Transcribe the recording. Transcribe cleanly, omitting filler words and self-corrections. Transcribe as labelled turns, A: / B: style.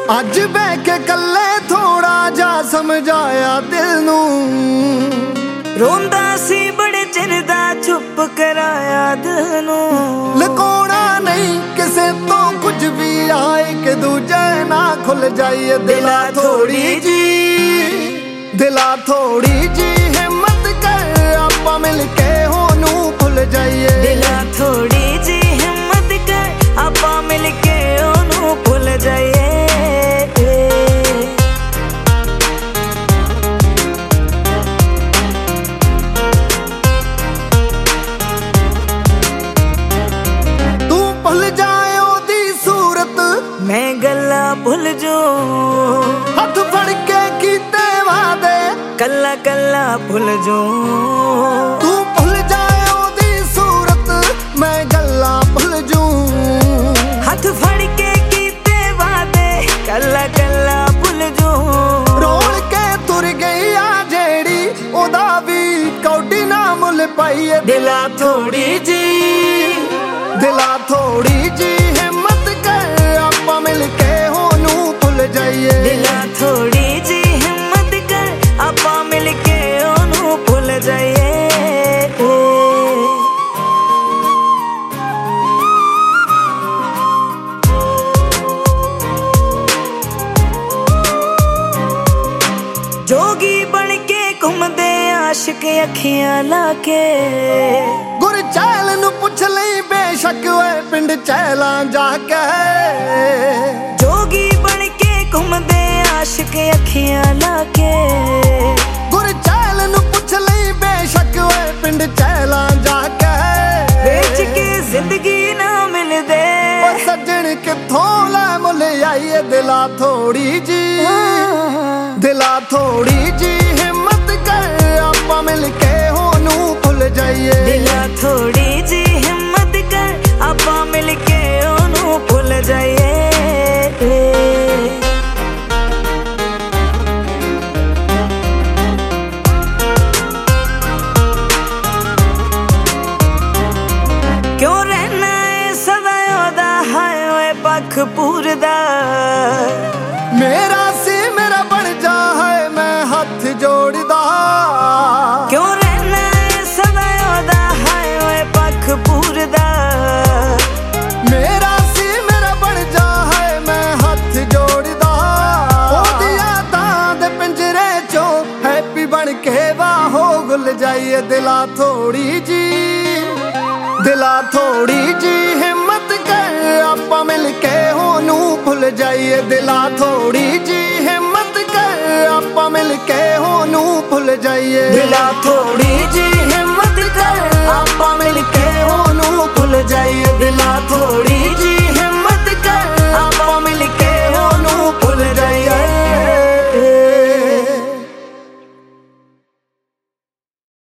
A: ਅੱਜ ਬਹਿ ਕੇ ਕੱਲੇ ਥੋੜਾ ਜਾ ਸਮਝਾਇਆ ਦਿਲ ਨੂੰ।
B: ਰੋਂਦਾ ਸੀ ਬੜੇ ਚਿਰ ਦਾ ਚੁੱਪ ਕਰਾਇਆ ਦਿਲ ਨੂੰ।
A: ਲੁਕਾਉਣਾ ਨਹੀਂ ਕਿਸੇ ਤੋਂ ਕੁਝ ਵੀ, ਆਏ ਕਿ ਦੂਜੇ ਨਾ ਖੁੱਲ ਜਾਈਏ। ਦਿਲਾ ਥੋੜੀ ਜੀ, ਦਿਲਾ ਥੋੜੀ ਜੀ ਹਿੰਮਤ ਕਰ, ਆਪਾਂ ਮਿਲ ਕੇ ਉਹਨੂੰ ਭੁੱਲ ਜਾਈਏ।
B: ਦਿਲਾ ਥੋੜੀ ਜੀ ਹਿੰਮਤ ਕਰ, ਆਪਾਂ ਮਿਲ ਕੇ ਉਹਨੂੰ ਭੁੱਲ ਜਾਈਏ। ਮੈਂ ਗੱਲਾਂ ਭੁੱਲ ਜੋ,
A: ਹੱਥ ਫੜ ਕੇ ਕੀਤੇ ਵਾਦੇ
B: ਕੱਲਾ ਕੱਲਾ ਭੁੱਲ ਜੋ।
A: ਤੂੰ ਭੁੱਲ ਜਾਏ ਉਹਦੀ ਸੂਰਤ, ਮੈਂ ਗੱਲਾਂ ਭੁੱਲ ਜੂ।
B: ਹੱਥ ਫੜ ਕੇ ਕੀਤੇ ਵਾਦੇ ਕੱਲਾ ਕੱਲਾ ਭੁੱਲ ਜੋ।
A: ਰੋਲ ਕੇ ਤੁਰ ਗਈ ਆ ਜਿਹੜੀ, ਉਹਦਾ ਵੀ ਕੌਡੀ ਨਾ ਮੁੱਲ ਪਾਈਏ।
B: ਦਿਲਾ ਥੋੜੀ ਜੀ,
A: ਦਿਲਾ ਥੋੜੀ ਜੀ ਹਿੰਮਤ ਕਰ, ਆਪਾਂ ਮਿਲ ਕੇ ਉਹਨੂੰ ਭੁੱਲ ਜਾਈਏ।
B: ਦਿਲਾ ਥੋੜੀ ਜੀ ਹਿੰਮਤ ਕਰ, ਆਪਾਂ ਮਿਲ ਕੇ ਉਹਨੂੰ ਭੁੱਲ ਜਾਈਏ। ਜੋਗੀ ਬਣ ਕੇ ਘੁੰਮਦੇ ਆਸ਼ਿਕ ਅੱਖੀਆਂ ਲਾ ਕੇ। ਗੁਰਚੈਲ
A: ਨੂੰ ਪੁੱਛ ਲਈ ਬੇਸ਼ੱਕ ਓਏ ਪਿੰਡ ਚੈਲਾਂ ਜਾ ਕੇ।
B: ਜੋਗੀ ਬਣ ਕੇ ਘੁੰਮਦੇ ਆਸ਼ਿਕ ਅੱਖੀਆਂ ਲਾ ਕੇ।
A: ਗੁਰਚੈਲ ਨੂੰ ਪੁੱਛ ਲਈ ਬੇਸ਼ੱਕ ਓਏ ਪਿੰਡ ਚੈਲਾਂ ਜਾ ਕੇ।
B: ਵੇਚ ਕੇ ਜ਼ਿੰਦਗੀ ਨਾ ਮਿਲਦੇ,
A: ਓ ਸੱਜਣ ਕਿੱਥੋਂ ਲੈ ਮੁੱਲ ਆਈਏ। ਦਿਲਾ ਥੋੜੀ ਜੀ, ਦਿਲਾ ਥੋੜੀ ਜੀ ਹਿੰਮਤ ਕਰ, ਆਪਾਂ ਮਿਲ ਕੇ ਉਹਨੂੰ ਭੁੱਲ ਜਾਈਏ।
B: ਦਿਲਾ ਥੋੜੀ ਜੀ ਹਿੰਮਤ ਕਰ, ਆਪਾਂ ਮਿਲ ਕੇ ਉਹਨੂੰ ਭੁੱਲ ਜਾਈਏ। ਕਿਉਂ ਰਹਿਣਾ ਏ ਸਦਾ ਉਹਦਾ, ਹਾਏ ਓਏ ਪੱਖ ਪੂਰਦਾ।
A: ਮੇਰਾ ਸੀ ਮੇਰਾ ਬਣ ਜਾ, ਹੈ ਮੈਂ ਹੱਥ ਜੋੜਦਾ।
B: ਕਿਉਂ ਰਹਿਣਾ ਏ ਸਦਾ ਉਹਦਾ, ਹਾਏ ਓਏ ਪੱਖ ਪੂਰਦਾ।
A: ਮੇਰਾ ਸੀ ਮੇਰਾ ਬਣ ਜਾ, ਹੈ ਮੈਂ ਹੱਥ ਜੋੜਦਾ। ਉਹਦੀ ਯਾਦਾਂ ਦੇ ਪਿੰਜਰੇ ਚੋਂ ਹੈਪੀ ਬਣ ਕੇ ਬਾਹੋਂ ਗੁੱਲ ਜਾਈਏ। ਦਿਲਾ ਥੋੜੀ ਜੀ, ਦਿਲਾ ਥੋੜੀ ਜੀ ਹਿੰਮਤ ਕਰ, ਆਪਾਂ ਮਿਲ ਕੇ ਉਹਨੂੰ ਭੁੱਲ ਜਾਈਏ। ਦਿਲਾ ਥੋੜੀ ਜੀ ਹਿੰਮਤ ਕਰ, ਆਪਾਂ ਮਿਲ ਕੇ ਉਹਨੂੰ ਭੁੱਲ ਜਾਈਏ।